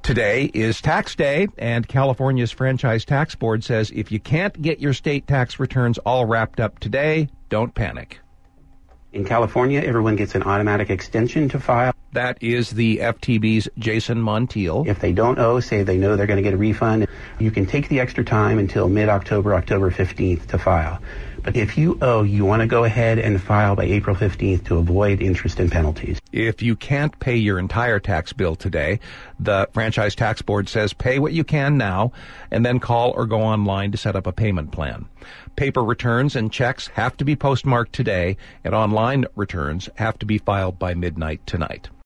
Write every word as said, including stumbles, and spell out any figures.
Today is tax day, and California's Franchise Tax Board says if you can't get your state tax returns all wrapped up today, don't panic. In California, everyone gets an automatic extension to file. That is the F T B's Jason Montiel. If they don't owe, say they know they're going to get a refund, you can take the extra time until mid-October, October fifteenth to file. But if you owe, you want to go ahead and file by April fifteenth to avoid interest and penalties. If you can't pay your entire tax bill today, the Franchise Tax Board says pay what you can now and then call or go online to set up a payment plan. Paper returns and checks have to be postmarked today, and online returns have to be filed by midnight tonight.